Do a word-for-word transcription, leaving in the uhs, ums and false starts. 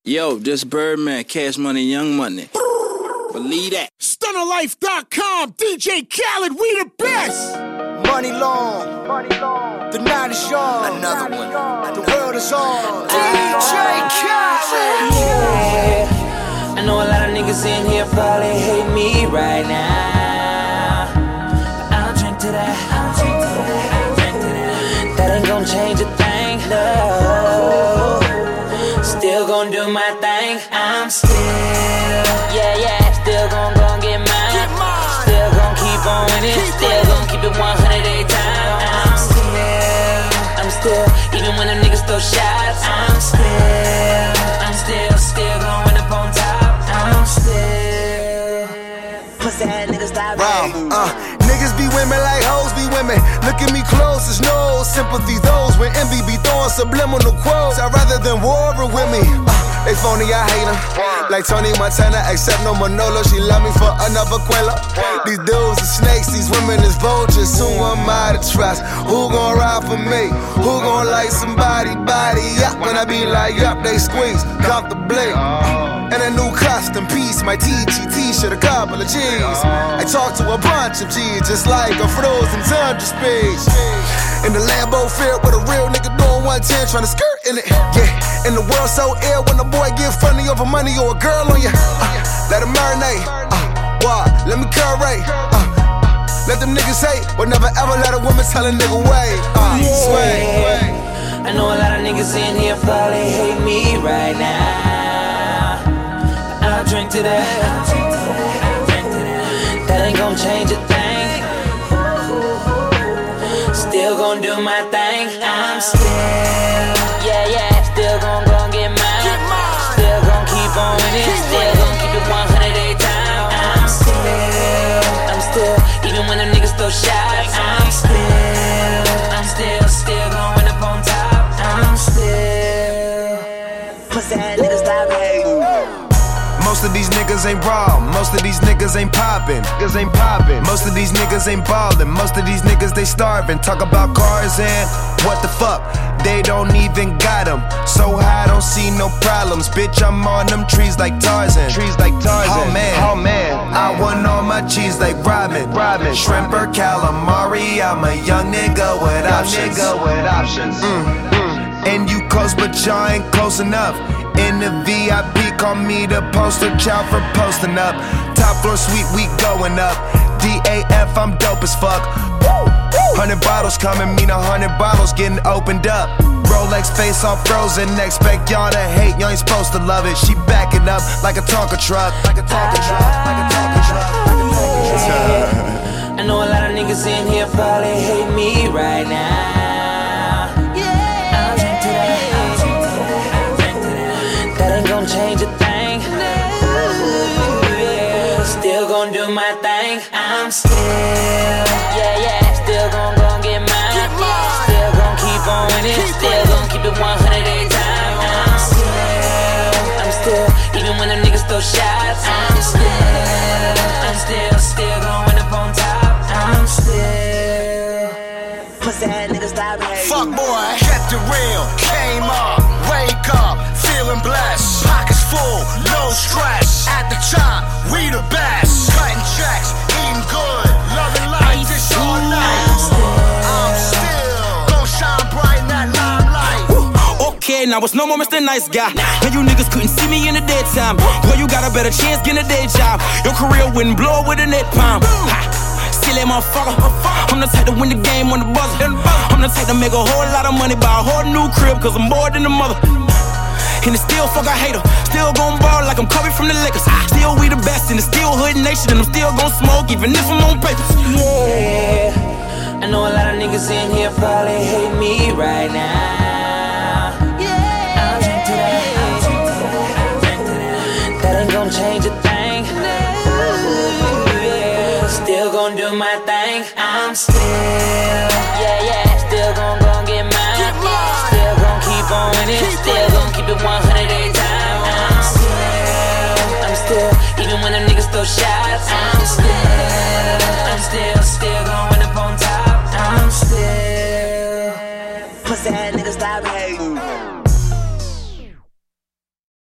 Yo, this Birdman, Cash Money, Young Money. Believe that. Stunner Life dot com, D J Khaled, we the best. Money long, money long. The night is young. Another one. The world is on. D J Khaled. Yeah. I know a lot of niggas in here probably hate me right now. I'll drink to that. I'll drink to that. I'll drink to that. That ain't gon' change a thing. No. Still gon' do my thing. I'm still, yeah, yeah. Still gon' gon' get mine. Get mine. Still gon' keep on winning. Keep Still winning. gon' keep it one hundred every time. I'm still, I'm still, even when them niggas throw shots. I'm still, I'm still, still gon' win up on top. I'm still, pussy ass niggas die. Wow, uh, niggas be women like hoes be women. Look at me close, there's no sympathy. Those when envy be throwing subliminal quotes. I'd rather than war with me. Uh, they phony, I hate them. Like Tony Montana, except no Manolo. She love me for another Quella. These dudes are snakes, these women is vultures. Who am I to trust? Who gon' ride for me? Who gon' like somebody body up? When I be like, yup, they squeeze comfortably. And a new custom piece, my T G t-shirt, a couple of G's. I talk to a bunch of G's, just like a frozen tundra speech. In the Lambo filled with a real nigga doing one ten, trying to skirt in it. Yeah, and the world so ill when a boy get funny over money or a girl on you. Uh, let him marinate. Uh, what? Let me curate. Uh, let them niggas hate, but never ever let a woman tell a nigga wait. Uh, yeah. Sway. I know a lot of niggas in here probably hate me right now. I'll drink to that. I'll drink to that. I'll drink to that. That ain't gon' change a thing. Still gon' do my thing. I'm still, yeah, yeah. Still gon' gon' get mine. Get mine. Still gon' keep on winning. Keep Still winning. gon' keep it one hundred every time. I'm still, I'm still, even when them niggas throw shots. I'm still, I'm still, still gon' win up on top. I'm still, pussy ass niggas stop hating. Most of these niggas ain't raw, most of these niggas ain't poppin', niggas ain't poppin'. Most of these niggas ain't ballin', most of these niggas they starvin'. Talk about cars and what the fuck, they don't even got them. So high, I don't see no problems. Bitch, I'm on them trees like Tarzan. Trees like Tarzan. Oh man, oh man. I want all my cheese like Robin. Robin. Shrimp or calamari. I'm a young nigga with options. Nigga with options. Mm, mm. And you close, but y'all ain't close enough. In the V I P, call me the poster child for posting up. Top floor suite, we going up. D A F, I'm dope as fuck. Hundred bottles coming, mean a hundred bottles getting opened up. Rolex face all frozen, expect y'all to hate, y'all ain't supposed to love it. She backing up like a Tonka truck, like a Tonka truck, like a Tonka truck, like a Tonka truck. I know a lot of niggas in here probably hate me right now. I'll drink to that. I'll drink to that. I'll drink to that. That ain't gon' change a thing. Yeah. Still gon' do my thing. I'm still, yeah, yeah. Still gon' gon' get mine. Get mine. Still gon' keep on winning. Keep Still winning. gon' keep it one hundred every time. I'm still, I'm still, even when them niggas throw shots. I'm still, I'm still, still gon' win up on top. I'm still, pussy ass niggas stop hating. Fuck boy, kept it real, came up, wake up, feeling blessed. Pockets full, no stress. At the top, we the best. Cutting checks, eating good, loving life, this all night. I'm still gon' shine bright in that limelight. Okay, now it's no more Mister Nice Guy. Now you niggas couldn't see me in the daytime. Boy, you got a better chance getting a day job. Your career wouldn't blow with a net palm. Silly motherfucker. I'm the type to win the game on the buzzer. I'm the type to make a whole lot of money, buy a whole new crib, cause I'm more than a mother. And it's still fuck I hate her. Still gon' ball like I'm Kobe from the Lakers. Still we the best in the still hood nation, and I'm still gon' smoke even if I'm on papers. Yeah, I know a lot of niggas in here probably hate me right now. I'll drink to that. I'll drink to that. I'll drink to that. That ain't gon' change a thing. Yeah, still gon' do my thing. I'm still, yeah, yeah. Still gon' gon' get mine. Get mine. Still gon' keep on winning. Keep Still winning. gon' keep it one hundred every time. I'm still, I'm still, even when them niggas throw shots. I'm still.